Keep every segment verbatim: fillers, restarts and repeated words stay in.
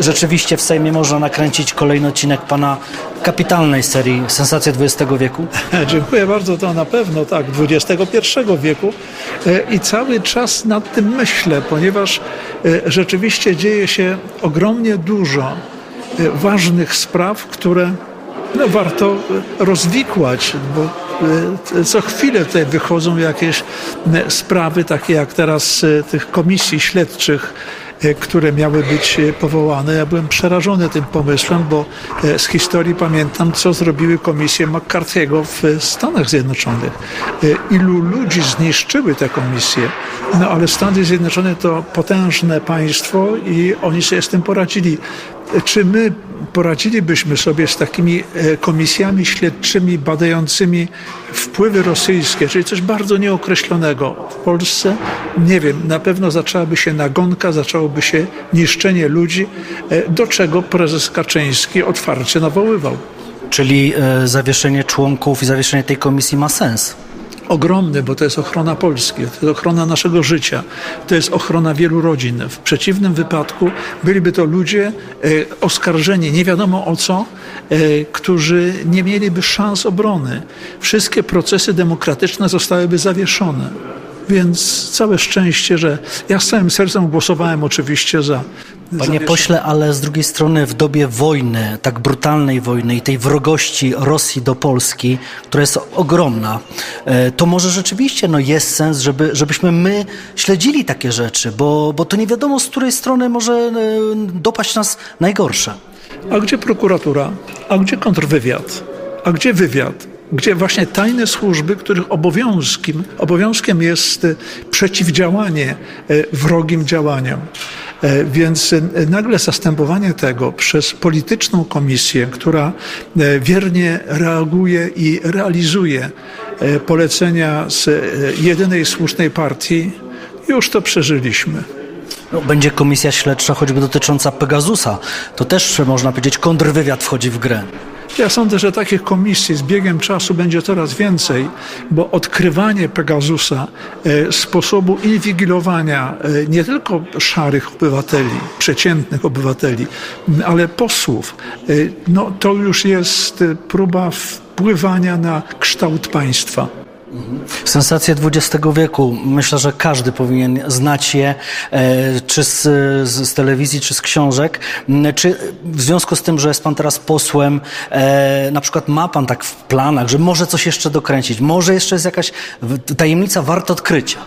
rzeczywiście w Sejmie można nakręcić kolejny odcinek pana kapitalnej serii Sensacje dwudziestego wieku? Dziękuję bardzo, to na pewno tak, dwudziestego pierwszego wieku i cały czas nad tym myślę, ponieważ rzeczywiście dzieje się ogromnie dużo ważnych spraw, które no, warto rozwikłać, bo co chwilę tutaj wychodzą jakieś sprawy, takie jak teraz tych komisji śledczych, które miały być powołane. Ja byłem przerażony tym pomysłem, bo z historii pamiętam, co zrobiły komisje McCarthy'ego w Stanach Zjednoczonych. Ilu ludzi zniszczyły te komisje, no ale Stany Zjednoczone to potężne państwo i oni sobie z tym poradzili. Czy my poradzilibyśmy sobie z takimi komisjami śledczymi badającymi wpływy rosyjskie, czyli coś bardzo nieokreślonego w Polsce? Nie wiem, na pewno zaczęłaby się nagonka, zaczęłoby się niszczenie ludzi, do czego prezes Kaczyński otwarcie nawoływał. Czyli e, zawieszenie członków i zawieszenie tej komisji ma sens? Ogromny, bo to jest ochrona Polski, to jest ochrona naszego życia, to jest ochrona wielu rodzin. W przeciwnym wypadku byliby to ludzie e, oskarżeni, nie wiadomo o co, e, którzy nie mieliby szans obrony. Wszystkie procesy demokratyczne zostałyby zawieszone. Więc całe szczęście, że ja z całym sercem głosowałem oczywiście za. Panie pośle, ale z drugiej strony w dobie wojny, tak brutalnej wojny i tej wrogości Rosji do Polski, która jest ogromna, to może rzeczywiście no, jest sens, żeby, żebyśmy my śledzili takie rzeczy, bo, bo to nie wiadomo, z której strony może dopaść nas najgorsze. A gdzie prokuratura? A gdzie kontrwywiad? A gdzie wywiad? Gdzie właśnie tajne służby, których obowiązkiem, obowiązkiem jest przeciwdziałanie wrogim działaniom. Więc nagle zastępowanie tego przez polityczną komisję, która wiernie reaguje i realizuje polecenia z jedynej słusznej partii, już to przeżyliśmy. No, będzie komisja śledcza choćby dotycząca Pegasusa. To też, można powiedzieć, kontrwywiad wchodzi w grę. Ja sądzę, że takich komisji z biegiem czasu będzie coraz więcej, bo odkrywanie Pegasusa, e, sposobu inwigilowania e, nie tylko szarych obywateli, przeciętnych obywateli, ale posłów, e, no to już jest próba wpływania na kształt państwa. Sensacje dwudziestego wieku. Myślę, że każdy powinien znać je, e, czy z, z, z telewizji, czy z książek. Czy w związku z tym, że jest pan teraz posłem, e, na przykład ma pan tak w planach, że może coś jeszcze dokręcić, może jeszcze jest jakaś tajemnica warta odkrycia?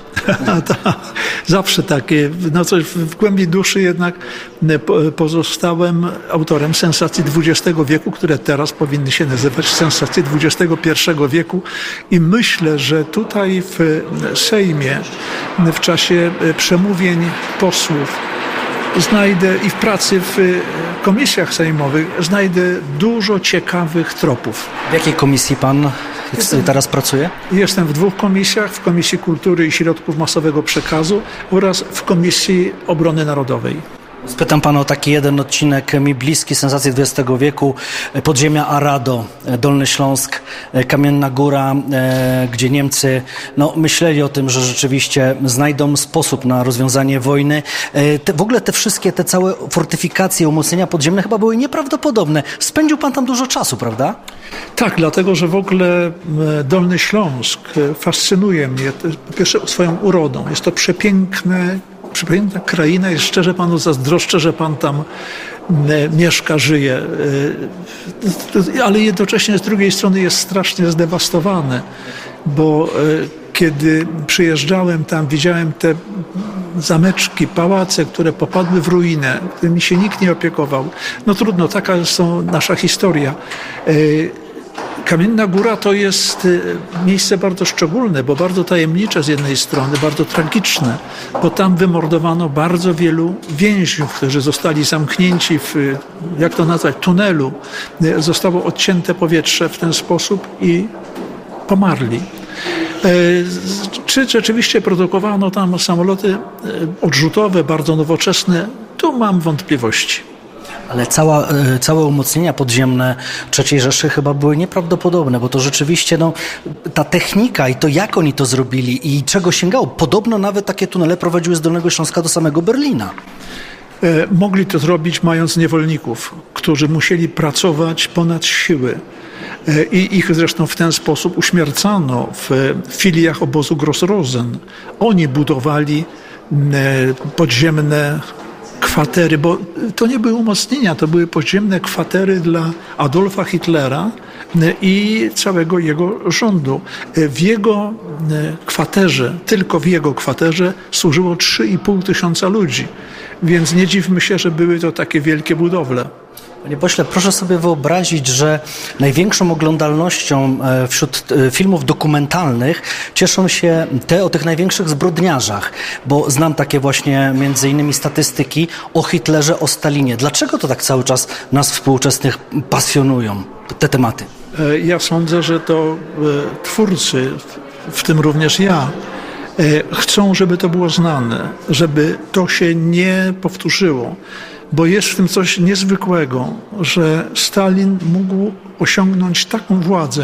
Zawsze takie, no coś w głębi duszy jednak pozostałem autorem sensacji dwudziestego wieku, które teraz powinny się nazywać sensacje dwudziestego pierwszego wieku i myślę, że tutaj w Sejmie w czasie przemówień posłów znajdę i w pracy w komisjach sejmowych znajdę dużo ciekawych tropów. W jakiej komisji pan Jestem, teraz pracuje? Jestem w dwóch komisjach, w Komisji Kultury i Środków Masowego Przekazu oraz w Komisji Obrony Narodowej. Spytam pana o taki jeden odcinek mi bliski, Sensacje dwudziestego wieku, Podziemia Arado, Dolny Śląsk, Kamienna Góra, gdzie Niemcy no, myśleli o tym, że rzeczywiście znajdą sposób na rozwiązanie wojny. Te, w ogóle te wszystkie, te całe fortyfikacje, umocnienia podziemne chyba były nieprawdopodobne. Spędził pan tam dużo czasu, prawda? Tak, dlatego, że w ogóle Dolny Śląsk fascynuje mnie, po pierwsze swoją urodą. Jest to przepiękne Przepiękna kraina i szczerze panu zazdroszczę, że pan tam mieszka, żyje, ale jednocześnie z drugiej strony jest strasznie zdewastowany, bo kiedy przyjeżdżałem tam, widziałem te zameczki, pałace, które popadły w ruinę, którymi się nikt nie opiekował. No trudno, taka jest nasza historia. Kamienna Góra to jest miejsce bardzo szczególne, bo bardzo tajemnicze z jednej strony, bardzo tragiczne, bo tam wymordowano bardzo wielu więźniów, którzy zostali zamknięci w, jak to nazwać, tunelu. Zostało odcięte powietrze w ten sposób i pomarli. Czy rzeczywiście produkowano tam samoloty odrzutowe, bardzo nowoczesne? Tu mam wątpliwości. Ale cała, całe umocnienia podziemne trzeciej Rzeszy chyba były nieprawdopodobne, bo to rzeczywiście no, ta technika i to, jak oni to zrobili i czego sięgało. Podobno nawet takie tunele prowadziły z Dolnego Śląska do samego Berlina. Mogli to zrobić mając niewolników, którzy musieli pracować ponad siły. I ich zresztą w ten sposób uśmiercano w filiach obozu Gross-Rosen. Oni budowali podziemne kwatery, bo to nie były umocnienia, to były podziemne kwatery dla Adolfa Hitlera i całego jego rządu. W jego kwaterze, tylko w jego kwaterze służyło trzy i pół tysiąca ludzi, więc nie dziwmy się, że były to takie wielkie budowle. Panie pośle, proszę sobie wyobrazić, że największą oglądalnością wśród filmów dokumentalnych cieszą się te o tych największych zbrodniarzach, bo znam takie właśnie między innymi statystyki o Hitlerze, o Stalinie. Dlaczego to tak cały czas nas współczesnych pasjonują te tematy? Ja sądzę, że to twórcy, w tym również ja, chcą, żeby to było znane, żeby to się nie powtórzyło. Bo jest w tym coś niezwykłego, że Stalin mógł osiągnąć taką władzę,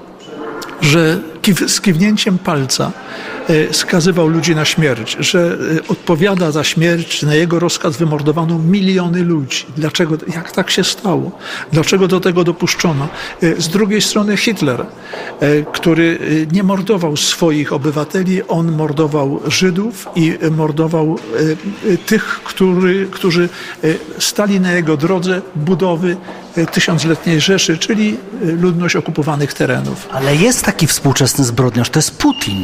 że z kiwnięciem palca skazywał ludzi na śmierć, że odpowiada za śmierć, na jego rozkaz wymordowano miliony ludzi. Dlaczego? Jak tak się stało? Dlaczego do tego dopuszczono? Z drugiej strony Hitler, który nie mordował swoich obywateli, on mordował Żydów i mordował tych, który, którzy stali na jego drodze budowy tysiącletniej Rzeszy, czyli ludność okupowanych terenów. Ale jest taki współczesny zbrodniarz, to jest Putin.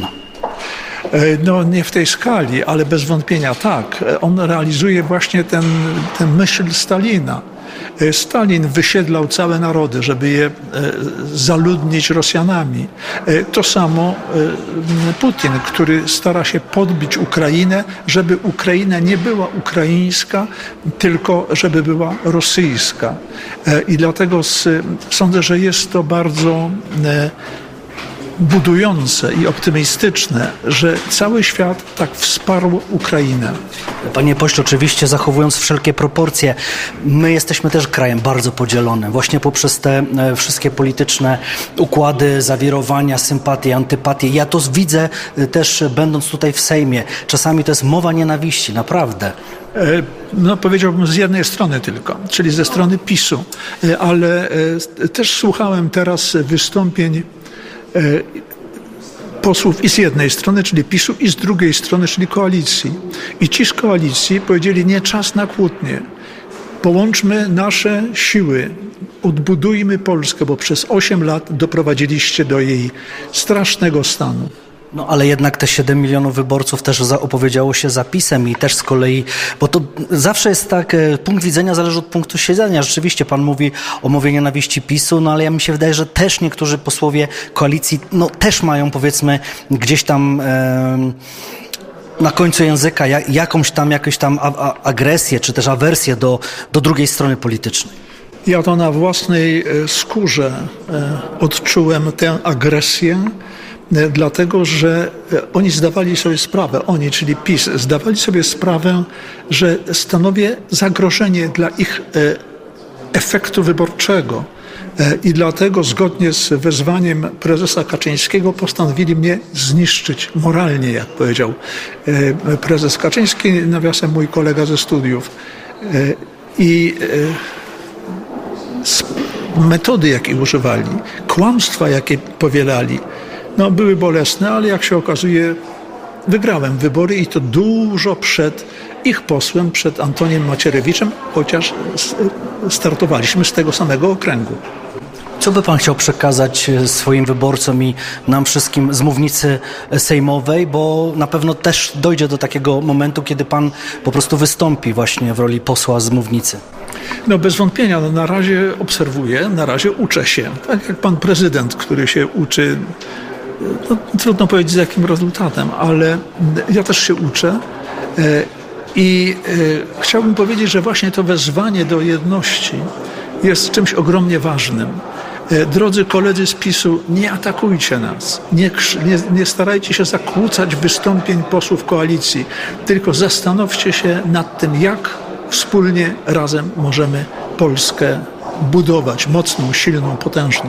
No nie w tej skali, ale bez wątpienia tak. On realizuje właśnie ten, tę myśl Stalina. Stalin wysiedlał całe narody, żeby je zaludnić Rosjanami. To samo Putin, który stara się podbić Ukrainę, żeby Ukraina nie była ukraińska, tylko żeby była rosyjska. I dlatego sądzę, że jest to bardzo budujące i optymistyczne, że cały świat tak wsparł Ukrainę. Panie pośle, oczywiście zachowując wszelkie proporcje, my jesteśmy też krajem bardzo podzielonym. Właśnie poprzez te wszystkie polityczne układy, zawirowania, sympatie, antypatie. Ja to widzę też będąc tutaj w Sejmie. Czasami to jest mowa nienawiści, naprawdę. No powiedziałbym z jednej strony tylko, czyli ze strony PiSu, ale też słuchałem teraz wystąpień posłów i z jednej strony, czyli PiSu, i z drugiej strony, czyli koalicji. I ci z koalicji powiedzieli, nie czas na kłótnie. Połączmy nasze siły, odbudujmy Polskę, bo przez osiem lat doprowadziliście do jej strasznego stanu. No ale jednak te siedem milionów wyborców też opowiedziało się za PiS-em i też z kolei, bo to zawsze jest tak, punkt widzenia zależy od punktu siedzenia. Rzeczywiście pan mówi o mowie nienawiści PiS-u, no ale ja mi się wydaje, że też niektórzy posłowie koalicji, no też mają powiedzmy gdzieś tam e, na końcu języka jakąś tam, jakąś tam a, a, agresję, czy też awersję do, do drugiej strony politycznej. Ja to na własnej skórze odczułem tę agresję, dlatego że oni zdawali sobie sprawę, oni, czyli PiS, zdawali sobie sprawę, że stanowię zagrożenie dla ich efektu wyborczego. I dlatego zgodnie z wezwaniem prezesa Kaczyńskiego postanowili mnie zniszczyć moralnie, jak powiedział prezes Kaczyński, nawiasem mój kolega ze studiów. I metody, jakie używali, kłamstwa, jakie powielali, no, były bolesne, ale jak się okazuje, wygrałem wybory i to dużo przed ich posłem, przed Antoniem Macierewiczem, chociaż startowaliśmy z tego samego okręgu. Co by pan chciał przekazać swoim wyborcom i nam wszystkim z mównicy sejmowej, bo na pewno też dojdzie do takiego momentu, kiedy pan po prostu wystąpi właśnie w roli posła z mównicy? No bez wątpienia, no, na razie obserwuję, na razie uczę się. Tak jak pan prezydent, który się uczy, no, trudno powiedzieć z jakim rezultatem, ale ja też się uczę i chciałbym powiedzieć, że właśnie to wezwanie do jedności jest czymś ogromnie ważnym. Drodzy koledzy z PiSu, nie atakujcie nas, nie, nie, nie starajcie się zakłócać wystąpień posłów koalicji, tylko zastanówcie się nad tym, jak wspólnie razem możemy Polskę budować, mocną, silną, potężną.